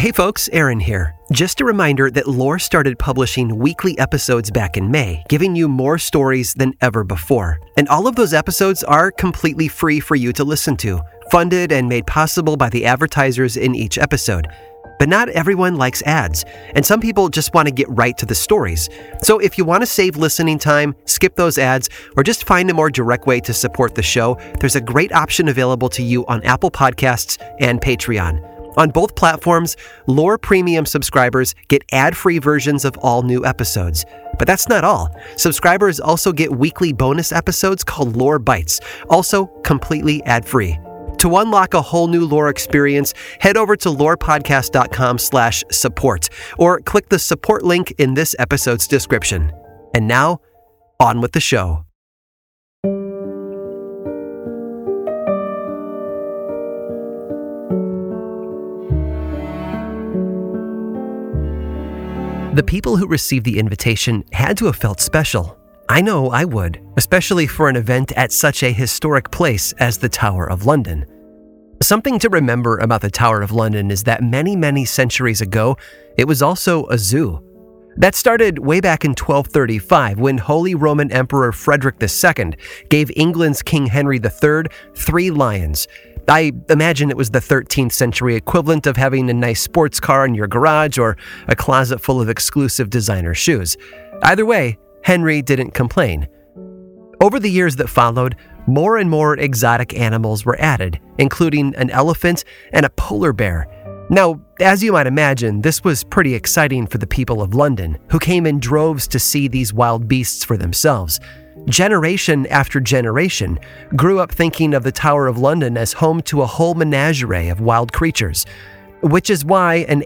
Hey folks, Aaron here. Just a reminder that Lore started publishing weekly episodes back in May, giving you more stories than ever before. And all of those episodes are completely free for you to listen to, funded and made possible by the advertisers in each episode. But not everyone likes ads, and some people just want to get right to the stories. So if you want to save listening time, skip those ads, or just find a more direct way to support the show, there's a great option available to you on Apple Podcasts and Patreon. On both platforms, Lore Premium subscribers get ad-free versions of all new episodes. But that's not all. Subscribers also get weekly bonus episodes called Lore Bites, also completely ad-free. To unlock a whole new Lore experience, head over to lorepodcast.com/support or click the support link in this episode's description. And now, on with the show. The people who received the invitation had to have felt special. I know I would, especially for an event at such a historic place as the Tower of London. Something to remember about the Tower of London is that many centuries ago, it was also a zoo. That started way back in 1235 when Holy Roman Emperor Frederick II gave England's King Henry III 3 lions. I imagine it was the 13th century equivalent of having a nice sports car in your garage or a closet full of exclusive designer shoes. Either way, Henry didn't complain. Over the years that followed, more and more exotic animals were added, including an elephant and a polar bear. Now, as you might imagine, this was pretty exciting for the people of London, who came in droves to see these wild beasts for themselves. Generation after generation grew up thinking of the Tower of London as home to a whole menagerie of wild creatures, which is why an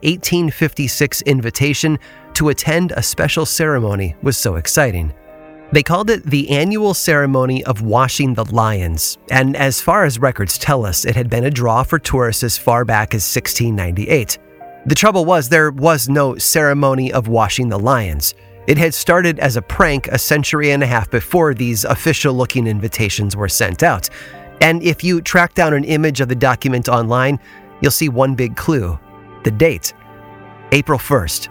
1856 invitation to attend a special ceremony was so exciting. They called it the annual ceremony of washing the lions, and as far as records tell us, it had been a draw for tourists as far back as 1698. The trouble was, there was no ceremony of washing the lions. It had started as a prank a century and a half before these official-looking invitations were sent out. And if you track down an image of the document online, you'll see one big clue: the date, April 1st.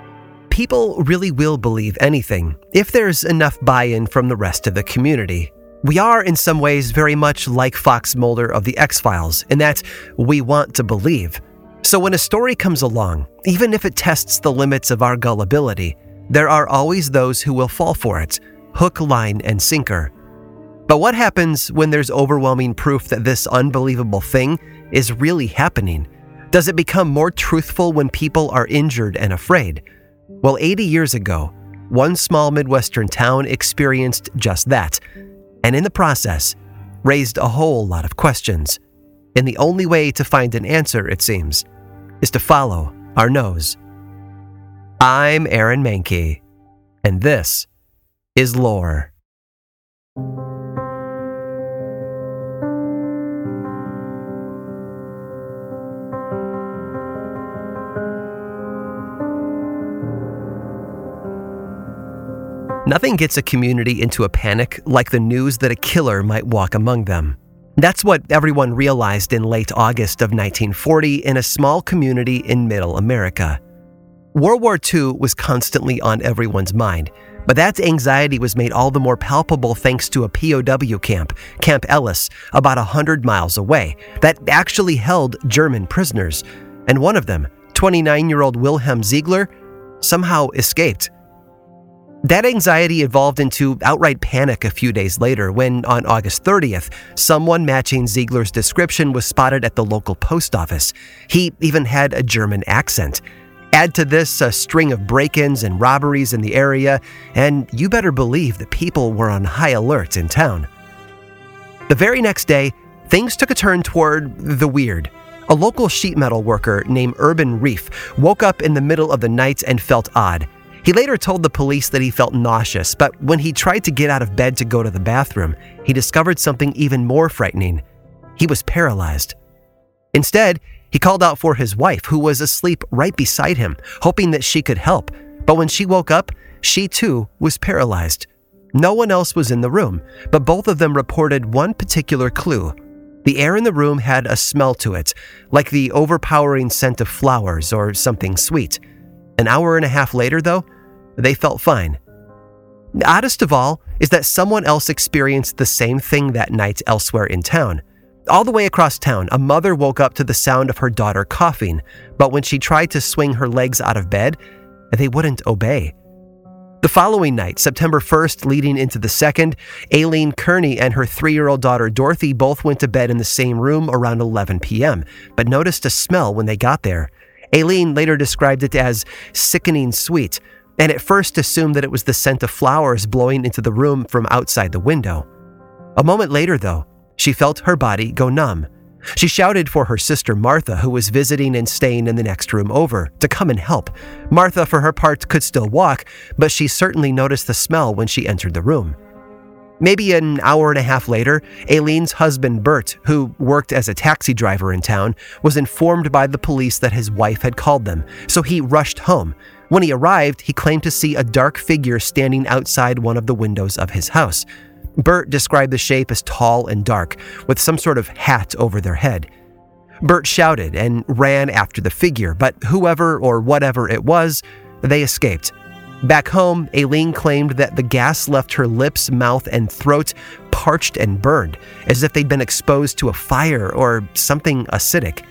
People really will believe anything if there's enough buy-in from the rest of the community. We are, in some ways, very much like Fox Mulder of The X-Files, in that we want to believe. So when a story comes along, even if it tests the limits of our gullibility, there are always those who will fall for it, hook, line, and sinker. But what happens when there's overwhelming proof that this unbelievable thing is really happening? Does it become more truthful when people are injured and afraid? Well, 80 years ago, one small Midwestern town experienced just that, and in the process, raised a whole lot of questions. And the only way to find an answer, it seems, is to follow our nose. I'm Aaron Mahnke, and this is Lore. Nothing gets a community into a panic like the news that a killer might walk among them. That's what everyone realized in late August of 1940 in a small community in Middle America. World War II was constantly on everyone's mind, but that anxiety was made all the more palpable thanks to a POW camp, Camp Ellis, about 100 miles away, that actually held German prisoners, and one of them, 29-year-old Wilhelm Ziegler, somehow escaped. That anxiety evolved into outright panic a few days later when, on August 30th, someone matching Ziegler's description was spotted at the local post office. He even had a German accent. Add to this a string of break-ins and robberies in the area, and you better believe that people were on high alert in town. The very next day, things took a turn toward the weird. A local sheet metal worker named Urban Reef woke up in the middle of the night and felt odd. He later told the police that he felt nauseous, but when he tried to get out of bed to go to the bathroom, he discovered something even more frightening. He was paralyzed. Instead, he called out for his wife, who was asleep right beside him, hoping that she could help. But when she woke up, she too was paralyzed. No one else was in the room, but both of them reported one particular clue: The air in the room had a smell to it, like the overpowering scent of flowers or something sweet. An hour and a half later, though, they felt fine. The oddest of all is that someone else experienced the same thing that night elsewhere in town. All the way across town, a mother woke up to the sound of her daughter coughing, but when she tried to swing her legs out of bed, they wouldn't obey. The following night, September 1st leading into the 2nd, Aileen Kearney and her 3-year-old daughter Dorothy both went to bed in the same room around 11 p.m., but noticed a smell when they got there. Aileen later described it as sickening sweet, and at first assumed that it was the scent of flowers blowing into the room from outside the window. A moment later, though, she felt her body go numb. She shouted for her sister Martha, who was visiting and staying in the next room over, to come and help. Martha, for her part, could still walk, but she certainly noticed the smell when she entered the room. Maybe an hour and a half later, Aileen's husband Bert, who worked as a taxi driver in town, was informed by the police that his wife had called them, so he rushed home. When he arrived, he claimed to see a dark figure standing outside one of the windows of his house. Bert described the shape as tall and dark, with some sort of hat over their head. Bert shouted and ran after the figure, but whoever or whatever it was, they escaped. Back home, Aileen claimed that the gas left her lips, mouth, and throat parched and burned, as if they'd been exposed to a fire or something acidic.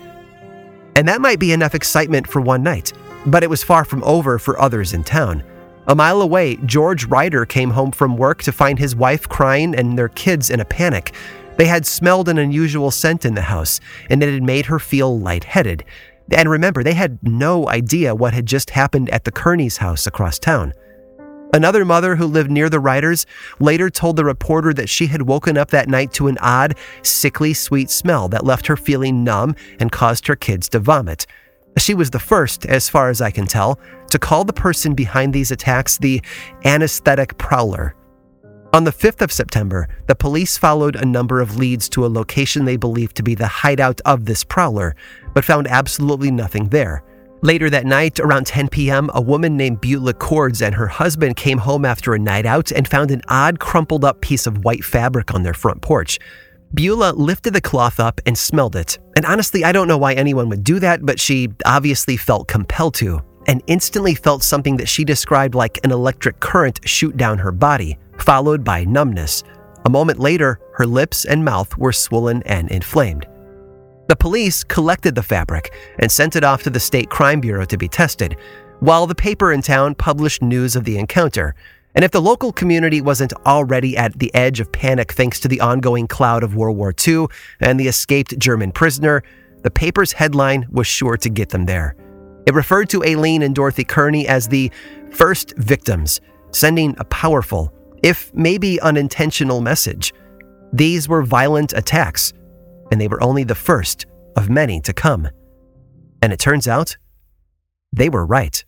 And that might be enough excitement for one night, but it was far from over for others in town. A mile away, George Ryder came home from work to find his wife crying and their kids in a panic. They had smelled an unusual scent in the house, and it had made her feel lightheaded. And remember, they had no idea what had just happened at the Kearney's house across town. Another mother who lived near the Ryders later told the reporter that she had woken up that night to an odd, sickly sweet smell that left her feeling numb and caused her kids to vomit. She was the first, as far as I can tell, to call the person behind these attacks the anesthetic prowler. On the 5th of September, the police followed a number of leads to a location they believed to be the hideout of this prowler, but found absolutely nothing there. Later that night, around 10 p.m., a woman named Beulah Cords and her husband came home after a night out and found an odd crumpled up piece of white fabric on their front porch. Beulah lifted the cloth up and smelled it. And honestly, I don't know why anyone would do that, but she obviously felt compelled to, and instantly felt something that she described like an electric current shoot down her body, followed by numbness. A moment later, her lips and mouth were swollen and inflamed. The police collected the fabric and sent it off to the State Crime Bureau to be tested, while the paper in town published news of the encounter. And if the local community wasn't already at the edge of panic thanks to the ongoing cloud of World War II and the escaped German prisoner, the paper's headline was sure to get them there. It referred to Aileen and Dorothy Kearney as the first victims, sending a powerful, if maybe unintentional message. These were violent attacks, and they were only the first of many to come. And it turns out, they were right.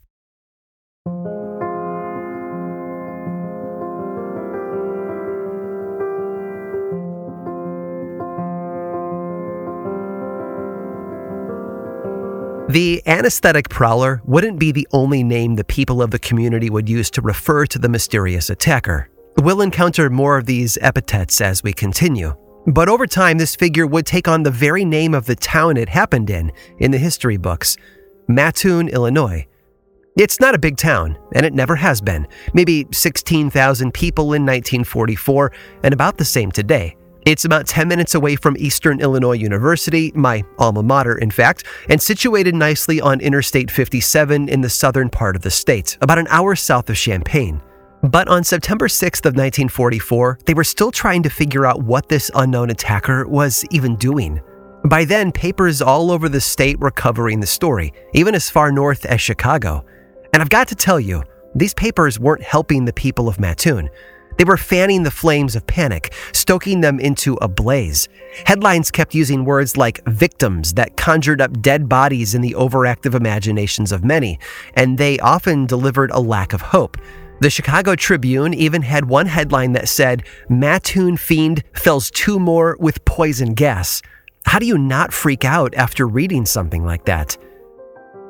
The anesthetic prowler wouldn't be the only name the people of the community would use to refer to the mysterious attacker. We'll encounter more of these epithets as we continue. But over time, this figure would take on the very name of the town it happened in the history books, Mattoon, Illinois. It's not a big town, and it never has been. Maybe 16,000 people in 1944, and about the same today. It's about 10 minutes away from Eastern Illinois University, my alma mater, in fact, and situated nicely on Interstate 57 in the southern part of the state, about an hour south of Champaign. But on September 6th of 1944, they were still trying to figure out what this unknown attacker was even doing. By then, papers all over the state were covering the story, even as far north as Chicago. And I've got to tell you, these papers weren't helping the people of Mattoon. They were fanning the flames of panic, stoking them into a blaze. Headlines kept using words like victims that conjured up dead bodies in the overactive imaginations of many, and they often delivered a lack of hope. The Chicago Tribune even had one headline that said, "Mattoon fiend fells 2 more with poison gas." How do you not freak out after reading something like that?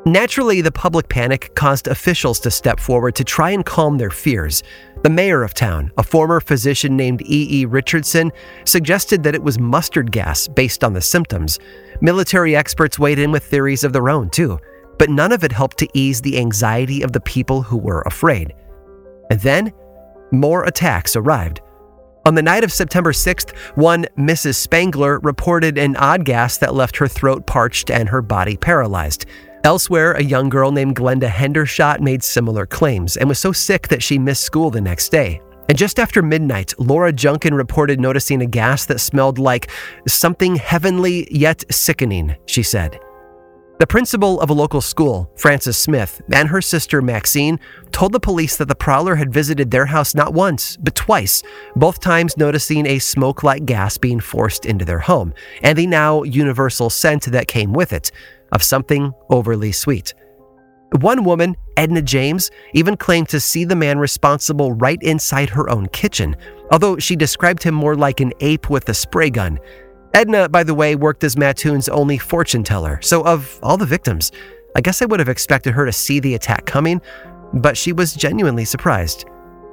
Naturally, the public panic caused officials to step forward to try and calm their fears. The mayor of town, a former physician named E. Richardson, suggested that it was mustard gas based on the symptoms. Military experts weighed in with theories of their own, too, but none of it helped to ease the anxiety of the people who were afraid. And then, more attacks arrived. On the night of September 6th, one Mrs. Spangler reported an odd gas that left her throat parched and her body paralyzed. Elsewhere, a young girl named Glenda Hendershot made similar claims and was so sick that she missed school the next day. And just after midnight, Laura Junkin reported noticing a gas that smelled like something heavenly yet sickening, she said. The principal of a local school, Frances Smith, and her sister Maxine told the police that the prowler had visited their house not once, but twice, both times noticing a smoke-like gas being forced into their home, and the now universal scent that came with it, of something overly sweet. One woman, Edna James, even claimed to see the man responsible right inside her own kitchen, although she described him more like an ape with a spray gun. Edna, by the way, worked as Mattoon's only fortune teller, so of all the victims, I guess I would have expected her to see the attack coming, but she was genuinely surprised.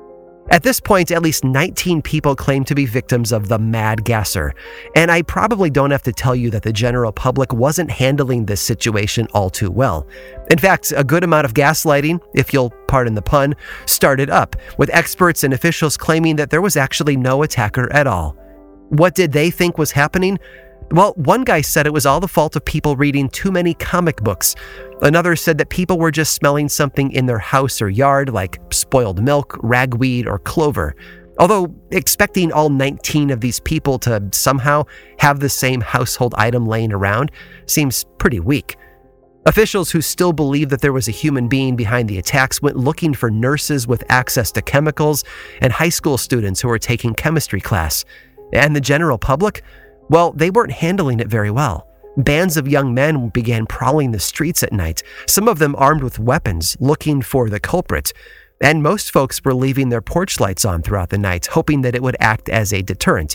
At this point, at least 19 people claimed to be victims of the Mad Gasser, and I probably don't have to tell you that the general public wasn't handling this situation all too well. In fact, a good amount of gaslighting, if you'll pardon the pun, started up, with experts and officials claiming that there was actually no attacker at all. What did they think was happening? Well, one guy said it was all the fault of people reading too many comic books. Another said that people were just smelling something in their house or yard, like spoiled milk, ragweed, or clover. Although expecting all 19 of these people to somehow have the same household item laying around seems pretty weak. Officials who still believed that there was a human being behind the attacks went looking for nurses with access to chemicals and high school students who were taking chemistry class. And the general public? Well, they weren't handling it very well. Bands of young men began prowling the streets at night, some of them armed with weapons, looking for the culprit. And most folks were leaving their porch lights on throughout the night, hoping that it would act as a deterrent.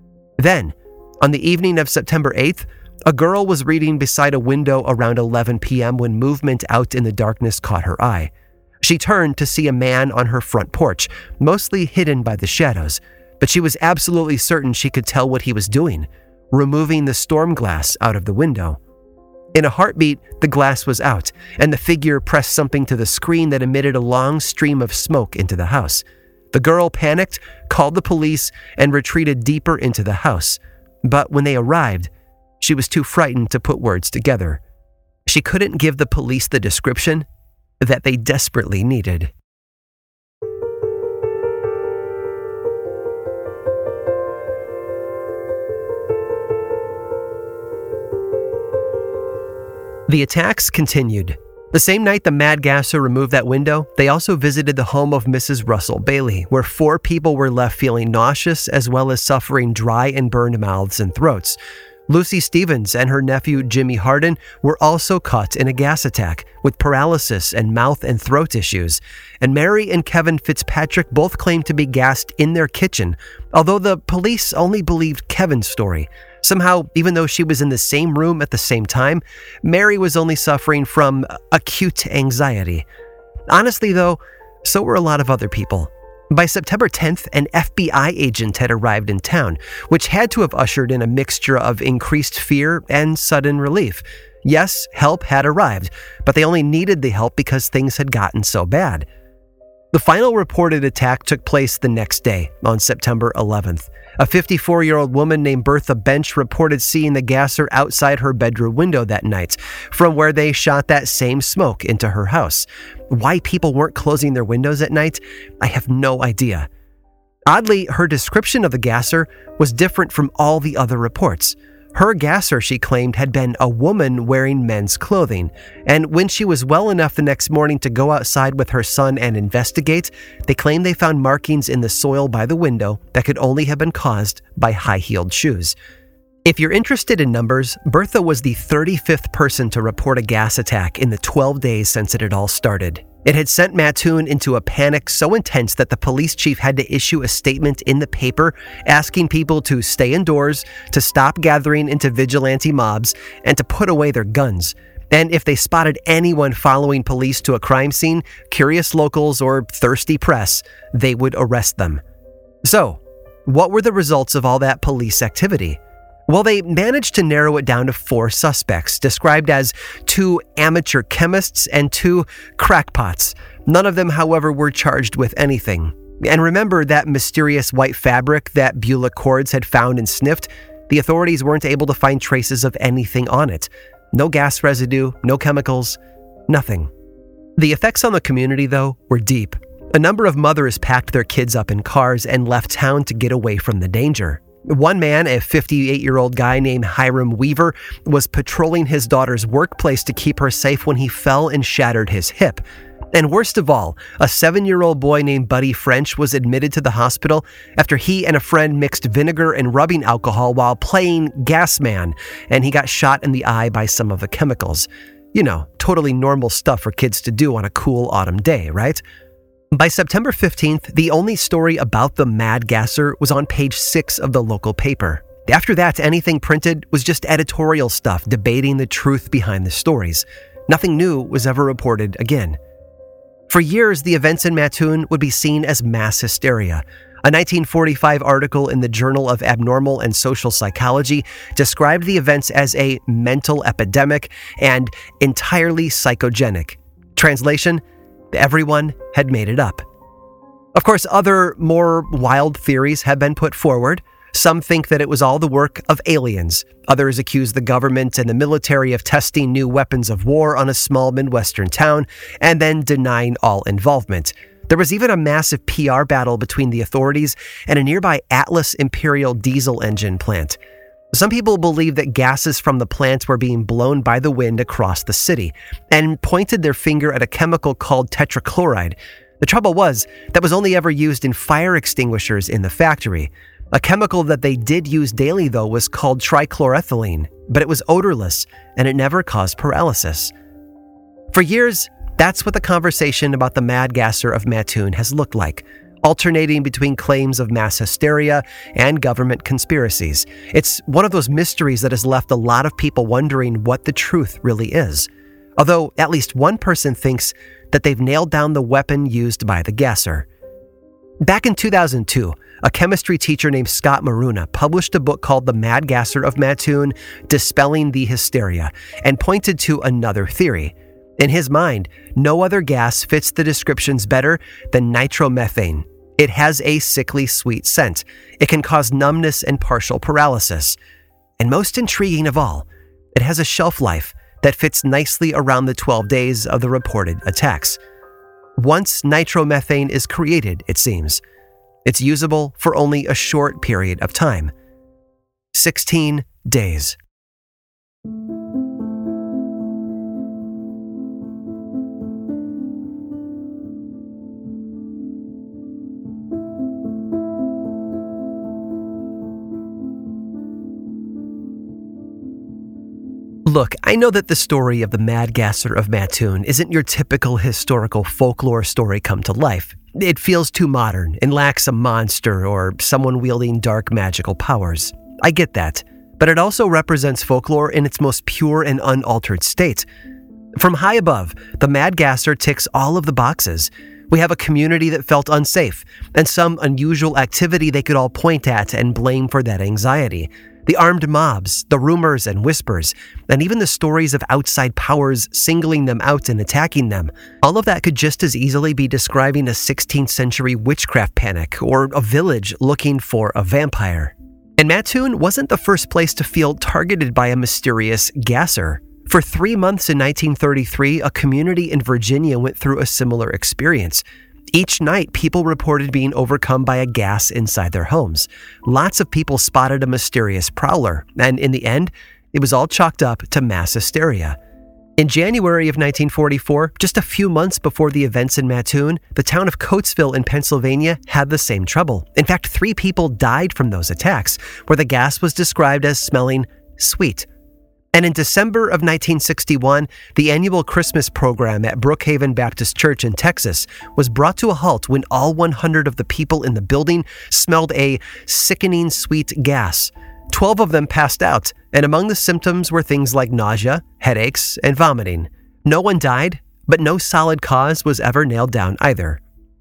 Then, on the evening of September 8th, a girl was reading beside a window around 11 p.m. when movement out in the darkness caught her eye. She turned to see a man on her front porch, mostly hidden by the shadows, but she was absolutely certain she could tell what he was doing, removing the storm glass out of the window. In a heartbeat, the glass was out, and the figure pressed something to the screen that emitted a long stream of smoke into the house. The girl panicked, called the police, and retreated deeper into the house. But when they arrived, she was too frightened to put words together. She couldn't give the police the description that they desperately needed. The attacks continued. The same night the Mad Gasser removed that window, they also visited the home of Mrs. Russell Bailey, where 4 people were left feeling nauseous as well as suffering dry and burned mouths and throats. Lucy Stevens and her nephew Jimmy Hardin were also caught in a gas attack with paralysis and mouth and throat issues. And Mary and Kevin Fitzpatrick both claimed to be gassed in their kitchen, although the police only believed Kevin's story. Somehow, even though she was in the same room at the same time, Mary was only suffering from acute anxiety. Honestly, though, so were a lot of other people. By September 10th, an FBI agent had arrived in town, which had to have ushered in a mixture of increased fear and sudden relief. Yes, help had arrived, but they only needed the help because things had gotten so bad. The final reported attack took place the next day, on September 11th. A 54-year-old woman named Bertha Bench reported seeing the gasser outside her bedroom window that night, from where they shot that same smoke into her house. Why people weren't closing their windows at night, I have no idea. Oddly, her description of the gasser was different from all the other reports. Her gasser, she claimed, had been a woman wearing men's clothing, and when she was well enough the next morning to go outside with her son and investigate, they claimed they found markings in the soil by the window that could only have been caused by high-heeled shoes. If you're interested in numbers, Bertha was the 35th person to report a gas attack in the 12 days since it had all started. It had sent Mattoon into a panic so intense that the police chief had to issue a statement in the paper asking people to stay indoors, to stop gathering into vigilante mobs, and to put away their guns. And if they spotted anyone following police to a crime scene, curious locals or thirsty press, they would arrest them. So, what were the results of all that police activity? Well, they managed to narrow it down to 4 suspects, described as 2 amateur chemists and 2 crackpots. None of them, however, were charged with anything. And remember that mysterious white fabric that Beulah Cords had found and sniffed? The authorities weren't able to find traces of anything on it. No gas residue, no chemicals, nothing. The effects on the community, though, were deep. A number of mothers packed their kids up in cars and left town to get away from the danger. One man, a 58-year-old guy named Hiram Weaver, was patrolling his daughter's workplace to keep her safe when he fell and shattered his hip. And worst of all, a 7-year-old boy named Buddy French was admitted to the hospital after he and a friend mixed vinegar and rubbing alcohol while playing Gas Man, and he got shot in the eye by some of the chemicals. You know, totally normal stuff for kids to do on a cool autumn day, right? By September 15th, the only story about the Mad Gasser was on page 6 of the local paper. After that, anything printed was just editorial stuff debating the truth behind the stories. Nothing new was ever reported again. For years, the events in Mattoon would be seen as mass hysteria. A 1945 article in the Journal of Abnormal and Social Psychology described the events as a mental epidemic and entirely psychogenic. Translation: everyone had made it up. Of course, other, more wild theories have been put forward. Some think that it was all the work of aliens. Others accuse the government and the military of testing new weapons of war on a small Midwestern town and then denying all involvement. There was even a massive PR battle between the authorities and a nearby Atlas Imperial diesel engine plant. Some people believe that gases from the plant were being blown by the wind across the city and pointed their finger at a chemical called tetrachloride. The trouble was, that was only ever used in fire extinguishers in the factory. A chemical that they did use daily, though, was called trichloroethylene, but it was odorless and it never caused paralysis. For years, that's what the conversation about the Mad Gasser of Mattoon has looked like, alternating between claims of mass hysteria and government conspiracies. It's one of those mysteries that has left a lot of people wondering what the truth really is. Although at least one person thinks that they've nailed down the weapon used by the gasser. Back in 2002, a chemistry teacher named Scott Maruna published a book called The Mad Gasser of Mattoon, Dispelling the Hysteria, and pointed to another theory. In his mind, no other gas fits the descriptions better than nitromethane. It has a sickly sweet scent. It can cause numbness and partial paralysis. And most intriguing of all, it has a shelf life that fits nicely around the 12 days of the reported attacks. Once nitromethane is created, it seems, it's usable for only a short period of time. 16 days. Look, I know that the story of the Mad Gasser of Mattoon isn't your typical historical folklore story come to life. It feels too modern and lacks a monster or someone wielding dark magical powers. I get that, but it also represents folklore in its most pure and unaltered state. From high above, the Mad Gasser ticks all of the boxes. We have a community that felt unsafe, and some unusual activity they could all point at and blame for that anxiety. The armed mobs, the rumors and whispers, and even the stories of outside powers singling them out and attacking them. All of that could just as easily be describing a 16th century witchcraft panic or a village looking for a vampire. And Mattoon wasn't the first place to feel targeted by a mysterious gasser. For 3 months in 1933, a community in Virginia went through a similar experience. Each night, people reported being overcome by a gas inside their homes. Lots of people spotted a mysterious prowler, and in the end, it was all chalked up to mass hysteria. In January of 1944, just a few months before the events in Mattoon, the town of Coatesville in Pennsylvania had the same trouble. In fact, 3 people died from those attacks, where the gas was described as smelling sweet. And in December of 1961, the annual Christmas program at Brookhaven Baptist Church in Texas was brought to a halt when all 100 of the people in the building smelled a sickening sweet gas. 12 of them passed out, and among the symptoms were things like nausea, headaches, and vomiting. No one died, but no solid cause was ever nailed down either.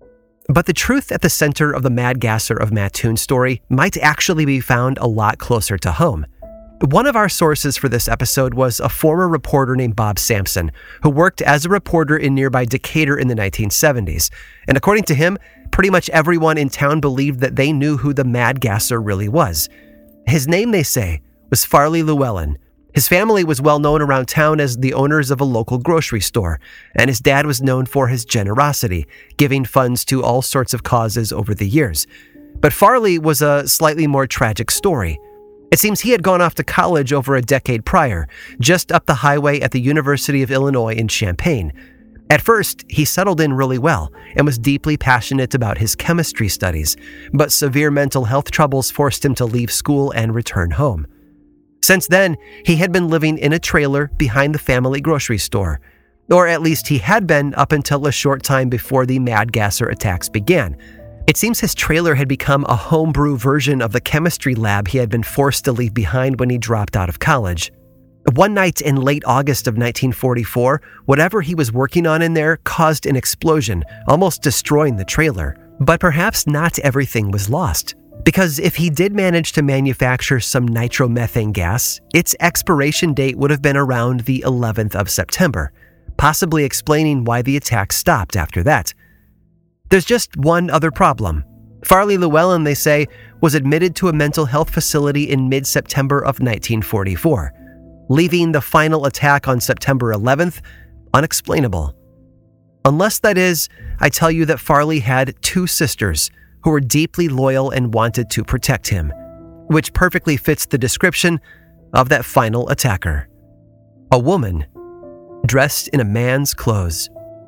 But the truth at the center of the Mad Gasser of Mattoon story might actually be found a lot closer to home. One of our sources for this episode was a former reporter named Bob Sampson, who worked as a reporter in nearby Decatur in the 1970s. And according to him, pretty much everyone in town believed that they knew who the Mad Gasser really was. His name, they say, was Farley Llewellyn. His family was well known around town as the owners of a local grocery store, and his dad was known for his generosity, giving funds to all sorts of causes over the years. But Farley was a slightly more tragic story. It seems he had gone off to college over a decade prior, just up the highway at the University of Illinois in Champaign. At first, he settled in really well and was deeply passionate about his chemistry studies, but severe mental health troubles forced him to leave school and return home. Since then, he had been living in a trailer behind the family grocery store, or at least he had been up until a short time before the Mad Gasser attacks began. It seems his trailer had become a homebrew version of the chemistry lab he had been forced to leave behind when he dropped out of college. One night in late August of 1944, whatever he was working on in there caused an explosion, almost destroying the trailer. But perhaps not everything was lost. Because if he did manage to manufacture some nitromethane gas, its expiration date would have been around the 11th of September, possibly explaining why the attack stopped after that. There's just one other problem. Farley Llewellyn, they say, was admitted to a mental health facility in mid-September of 1944, leaving the final attack on September 11th unexplainable. Unless, that is, I tell you that Farley had two sisters who were deeply loyal and wanted to protect him, which perfectly fits the description of that final attacker. A woman dressed in a man's clothes.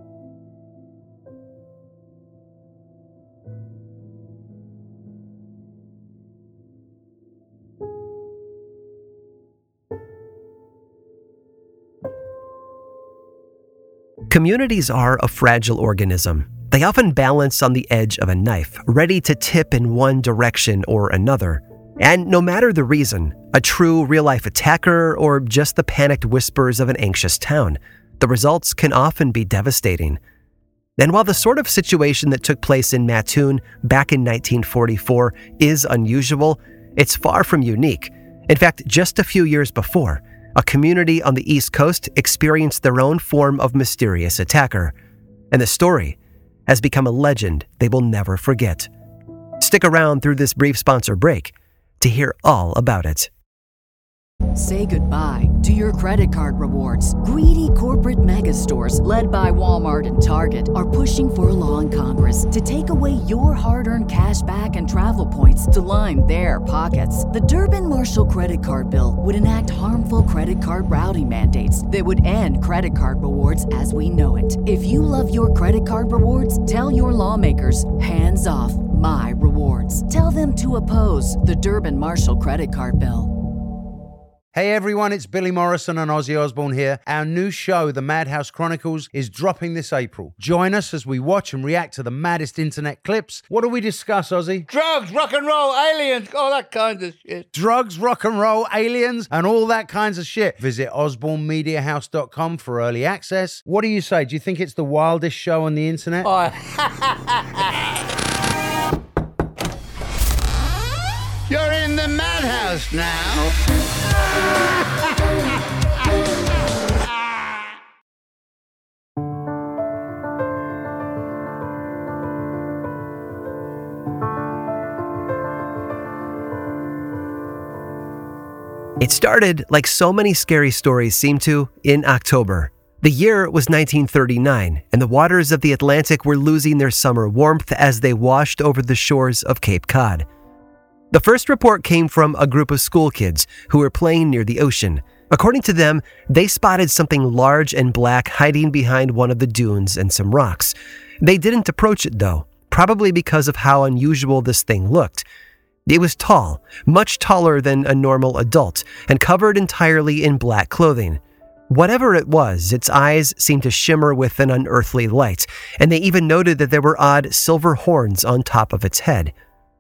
Communities are a fragile organism. They often balance on the edge of a knife, ready to tip in one direction or another. And no matter the reason, a true real-life attacker or just the panicked whispers of an anxious town, the results can often be devastating. And while the sort of situation that took place in Mattoon back in 1944 is unusual, it's far from unique. In fact, just a few years before, a community on the East Coast experienced their own form of mysterious attacker. And the story has become a legend they will never forget. Stick around through this brief sponsor break to hear all about it. Say goodbye to your credit card rewards. Greedy corporate mega stores, led by Walmart and Target, are pushing for a law in Congress to take away your hard-earned cash back and travel points to line their pockets. The Durbin-Marshall credit card bill would enact harmful credit card routing mandates that would end credit card rewards as we know it. If you love your credit card rewards, tell your lawmakers, hands off my rewards. Tell them to oppose the Durbin-Marshall credit card bill. Hey everyone, it's Billy Morrison and Ozzy Osbourne here. Our new show, The Madhouse Chronicles, is dropping this April. Join us as we watch and react to the maddest internet clips. What do we discuss, Ozzy? Drugs, rock and roll, aliens, all that kind of shit. Drugs, rock and roll, aliens, and all that kinds of shit. Visit osbornemediahouse.com for early access. What do you say? Do you think it's the wildest show on the internet? You're in the madhouse now. It started, like so many scary stories seem to, in October. The year was 1939, and the waters of the Atlantic were losing their summer warmth as they washed over the shores of Cape Cod. The first report came from a group of school kids who were playing near the ocean. According to them, they spotted something large and black hiding behind one of the dunes and some rocks. They didn't approach it, though, probably because of how unusual this thing looked. It was tall, much taller than a normal adult, and covered entirely in black clothing. Whatever it was, its eyes seemed to shimmer with an unearthly light, and they even noted that there were odd silver horns on top of its head.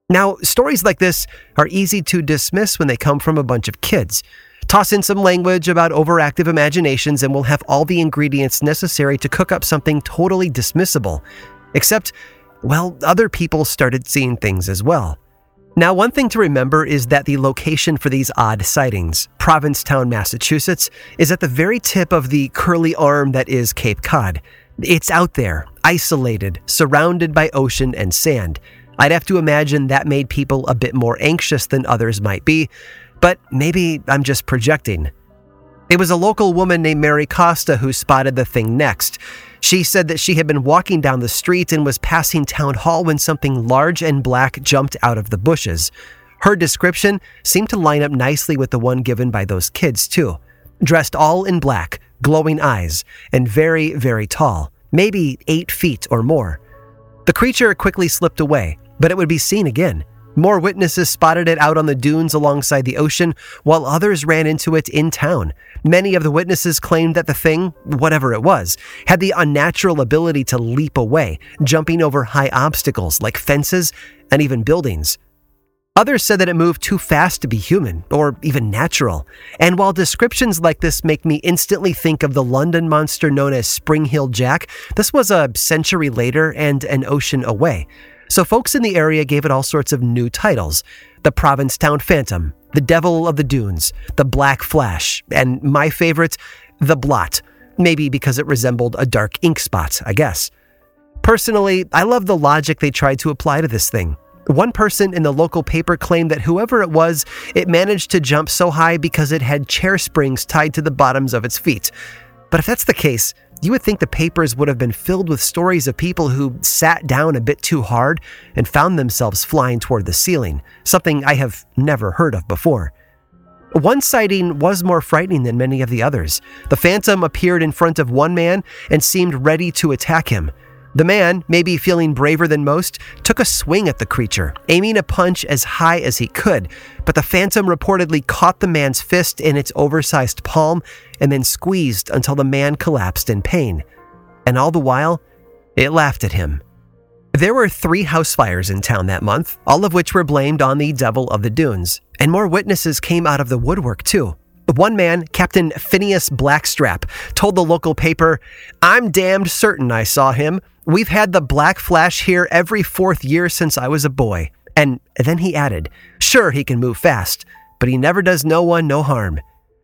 Now, stories like this are easy to dismiss when they come from a bunch of kids. Toss in some language about overactive imaginations and we'll have all the ingredients necessary to cook up something totally dismissible. Except, well, other people started seeing things as well. Now, one thing to remember is that the location for these odd sightings, Provincetown, Massachusetts, is at the very tip of the curly arm that is Cape Cod. It's out there, isolated, surrounded by ocean and sand. I'd have to imagine that made people a bit more anxious than others might be, but maybe I'm just projecting. It was a local woman named Mary Costa who spotted the thing next. She said that she had been walking down the street and was passing Town Hall when something large and black jumped out of the bushes. Her description seemed to line up nicely with the one given by those kids, too. Dressed all in black, glowing eyes, and very, very tall, maybe 8 feet or more. The creature quickly slipped away, but it would be seen again. More witnesses spotted it out on the dunes alongside the ocean, while others ran into it in town. Many of the witnesses claimed that the thing, whatever it was, had the unnatural ability to leap away, jumping over high obstacles like fences and even buildings. Others said that it moved too fast to be human, or even natural. And while descriptions like this make me instantly think of the London monster known as Spring-Heeled Jack, this was a century later and an ocean away. So folks in the area gave it all sorts of new titles. The Provincetown Phantom, the Devil of the Dunes, the Black Flash, and my favorite, the Blot. Maybe because it resembled a dark ink spot, I guess. Personally, I love the logic they tried to apply to this thing. One person in the local paper claimed that whoever it was, it managed to jump so high because it had chair springs tied to the bottoms of its feet. But if that's the case, you would think the papers would have been filled with stories of people who sat down a bit too hard and found themselves flying toward the ceiling, something I have never heard of before. One sighting was more frightening than many of the others. The phantom appeared in front of one man and seemed ready to attack him. The man, maybe feeling braver than most, took a swing at the creature, aiming a punch as high as he could, but the phantom reportedly caught the man's fist in its oversized palm and then squeezed until the man collapsed in pain. And all the while, it laughed at him. There were 3 house fires in town that month, all of which were blamed on the Devil of the Dunes, and more witnesses came out of the woodwork too. One man, Captain Phineas Blackstrap, told the local paper, "I'm damned certain I saw him. We've had the Black Flash here every 4th year since I was a boy." And then he added, "Sure, he can move fast, but he never does no one no harm."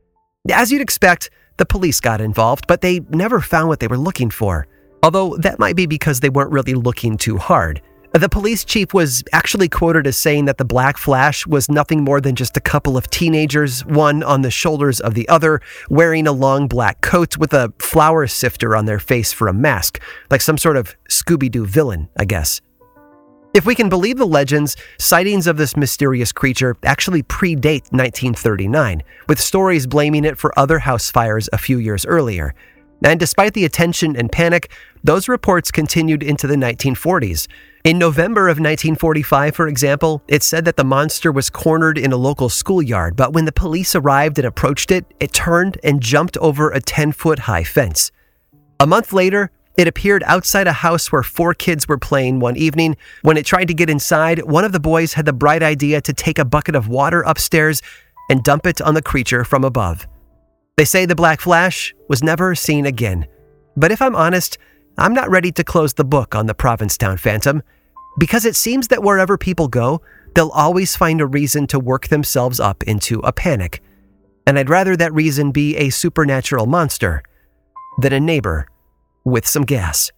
As you'd expect, the police got involved, but they never found what they were looking for. Although that might be because they weren't really looking too hard. The police chief was actually quoted as saying that the Black Flash was nothing more than just a couple of teenagers, one on the shoulders of the other, wearing a long black coat with a flour sifter on their face for a mask, like some sort of Scooby-Doo villain, I guess. If we can believe the legends, sightings of this mysterious creature actually predate 1939, with stories blaming it for other house fires a few years earlier. And despite the attention and panic, those reports continued into the 1940s. In November of 1945, for example, it said that the monster was cornered in a local schoolyard, but when the police arrived and approached it, it turned and jumped over a 10-foot-high fence. A month later, it appeared outside a house where 4 kids were playing one evening. When it tried to get inside, one of the boys had the bright idea to take a bucket of water upstairs and dump it on the creature from above. They say the Black Flash was never seen again. But if I'm honest, I'm not ready to close the book on the Provincetown Phantom, because it seems that wherever people go, they'll always find a reason to work themselves up into a panic. And I'd rather that reason be a supernatural monster than a neighbor with some gas.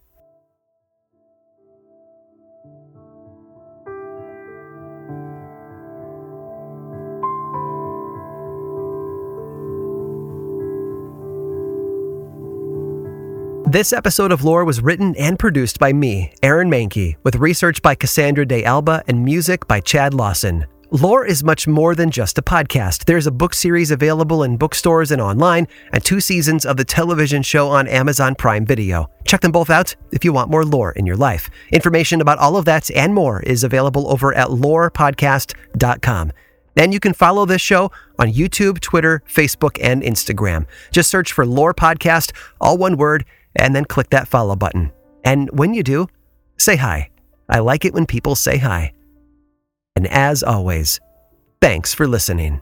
This episode of Lore was written and produced by me, Aaron Mahnke, with research by Cassandra De Alba and music by Chad Lawson. Lore is much more than just a podcast. There's a book series available in bookstores and online, and 2 seasons of the television show on Amazon Prime Video. Check them both out if you want more lore in your life. Information about all of that and more is available over at lorepodcast.com. And you can follow this show on YouTube, Twitter, Facebook, and Instagram. Just search for Lore Podcast, all one word, and then click that follow button. And when you do, say hi. I like it when people say hi. And And as always, thanks for listening.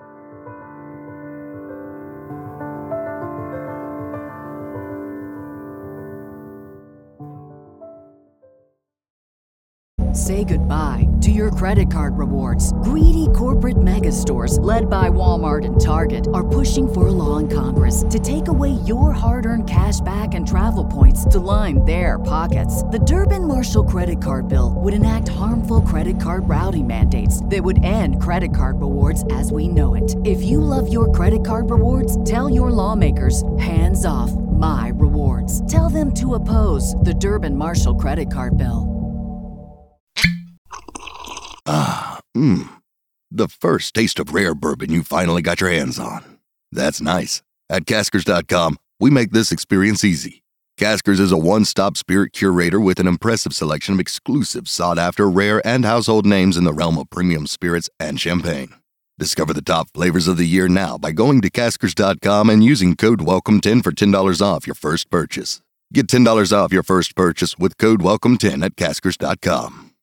Say goodbye to your credit card rewards. Greedy corporate mega stores, led by Walmart and Target, are pushing for a law in Congress to take away your hard-earned cash back and travel points to line their pockets. The Durbin-Marshall credit card bill would enact harmful credit card routing mandates that would end credit card rewards as we know it. If you love your credit card rewards, tell your lawmakers, hands off my rewards. Tell them to oppose the Durbin-Marshall credit card bill. The first taste of rare bourbon you finally got your hands on. That's nice. At Caskers.com, we make this experience easy. Caskers is a one-stop spirit curator with an impressive selection of exclusive, sought-after, rare, and household names in the realm of premium spirits and champagne. Discover the top flavors of the year now by going to Caskers.com and using code WELCOME10 for $10 off your first purchase. Get $10 off your first purchase with code WELCOME10 at Caskers.com.